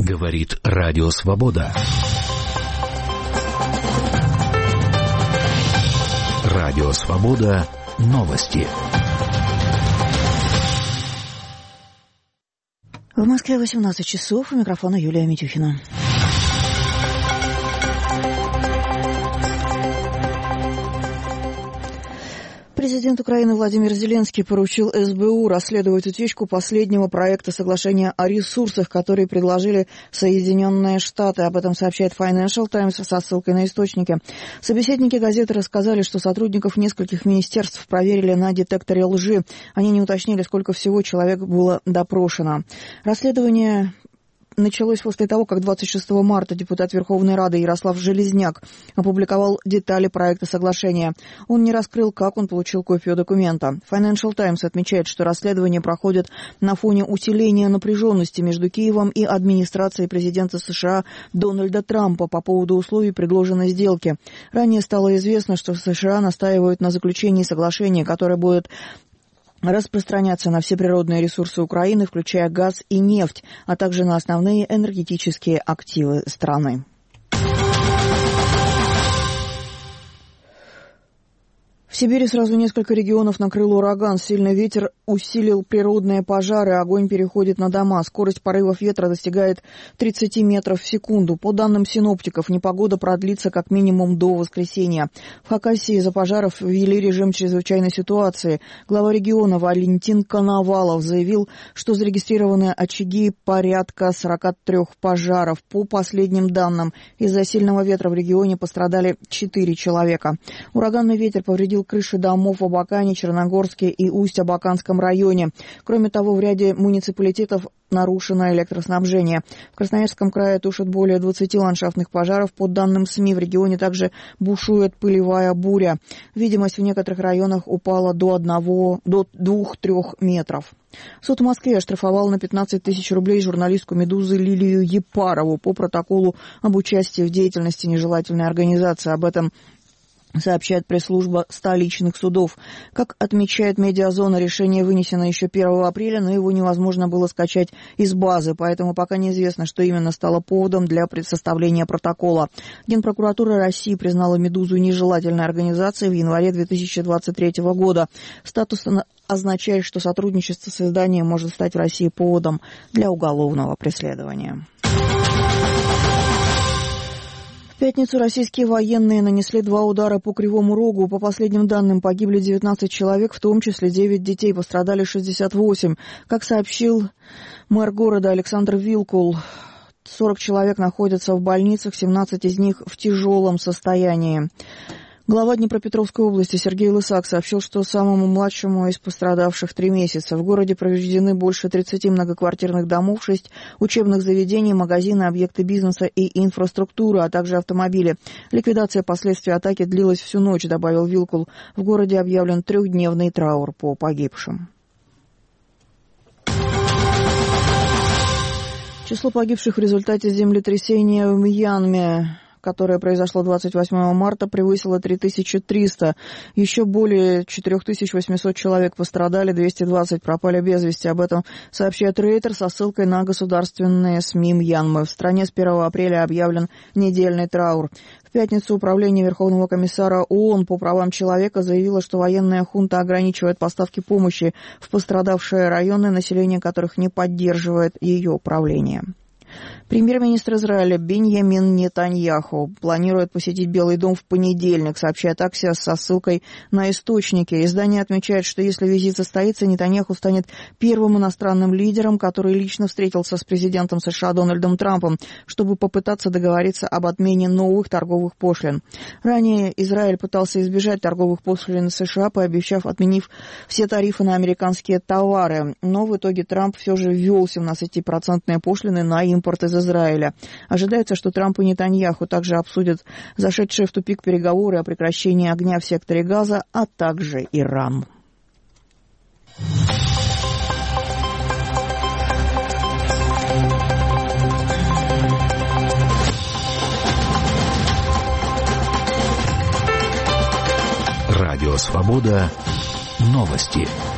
Говорит Радио Свобода. Радио Свобода. Новости. В Москве 18 часов. У микрофона Юлия Митюхина. Президент Украины Владимир Зеленский поручил СБУ расследовать утечку последнего проекта соглашения о ресурсах, который предложили Соединенные Штаты. Об этом сообщает Financial Times со ссылкой на источники. Собеседники газеты рассказали, что сотрудников нескольких министерств проверили на детекторе лжи. Они не уточнили, сколько всего человек было допрошено. Расследование началось после того, как 26 марта депутат Верховной Рады Ярослав Железняк опубликовал детали проекта соглашения. Он не раскрыл, как он получил копию документа. Financial Times отмечает, что расследование проходит на фоне усиления напряженности между Киевом и администрацией президента США Дональда Трампа по поводу условий предложенной сделки. Ранее стало известно, что США настаивают на заключении соглашения, которое будет распространяться на все природные ресурсы Украины, включая газ и нефть, а также на основные энергетические активы страны. В Сибири сразу несколько регионов накрыл ураган. Сильный ветер усилил природные пожары, огонь переходит на дома. Скорость порывов ветра достигает 30 метров в секунду. По данным синоптиков, непогода продлится как минимум до воскресенья. В Хакасии из-за пожаров ввели режим чрезвычайной ситуации. Глава региона Валентин Коновалов заявил, что зарегистрированы очаги порядка 43 пожаров. По последним данным, из-за сильного ветра в регионе пострадали 4 человека. Ураганный ветер повредил крыши домов в Абакане, Черногорске и Усть-Абаканском районе. Кроме того, в ряде муниципалитетов нарушено электроснабжение. В Красноярском крае тушат более 20 ландшафтных пожаров. По данным СМИ, в регионе также бушует пылевая буря. Видимость в некоторых районах упала до 2-3 метров. Суд в Москве оштрафовал на 15 тысяч рублей журналистку «Медузы» Лилию Епарову по протоколу об участии в деятельности нежелательной организации. Об этом сообщает пресс-служба столичных судов. Как отмечает «Медиазона», решение вынесено еще 1 апреля, но его невозможно было скачать из базы, поэтому пока неизвестно, что именно стало поводом для составления протокола. Генпрокуратура России признала «Медузу» нежелательной организацией в январе 2023 года. Статус означает, что сотрудничество с изданием может стать в России поводом для уголовного преследования. В пятницу российские военные нанесли 2 удара по Кривому Рогу. По последним данным, погибли 19 человек, в том числе 9 детей, пострадали 68. Как сообщил мэр города Александр Вилкул, 40 человек находятся в больницах, 17 из них в тяжелом состоянии. Глава Днепропетровской области Сергей Лысак сообщил, что самому младшему из пострадавших 3 месяца. В городе повреждены больше 30 многоквартирных домов, 6 учебных заведений, магазины, объекты бизнеса и инфраструктуры, а также автомобили. Ликвидация последствий атаки длилась всю ночь, добавил Вилкул. В городе объявлен 3-дневный траур по погибшим. Число погибших в результате землетрясения в Мьянме, которое произошло 28 марта, превысило 3300. Еще более 4800 человек пострадали, 220 пропали без вести. Об этом сообщает Рейтер со ссылкой на государственные СМИ Мьянмы. В стране с 1 апреля объявлен недельный траур. В пятницу Управление Верховного комиссара ООН по правам человека заявило, что военная хунта ограничивает поставки помощи в пострадавшие районы, население которых не поддерживает ее управление. Премьер-министр Израиля Биньямин Нетаньяху планирует посетить Белый дом в понедельник, сообщает Axios со ссылкой на источники. Издание отмечает, что если визит состоится, Нетаньяху станет первым иностранным лидером, который лично встретился с президентом США Дональдом Трампом, чтобы попытаться договориться об отмене новых торговых пошлин. Ранее Израиль пытался избежать торговых пошлин США, пообещав отменив все тарифы на американские товары. Но в итоге Трамп все же ввел 17% пошлины на импорт из Израиля. Ожидается, что Трамп и Нетаньяху также обсудят зашедшие в тупик переговоры о прекращении огня в секторе Газа, а также Иран. Радио Свобода. Новости.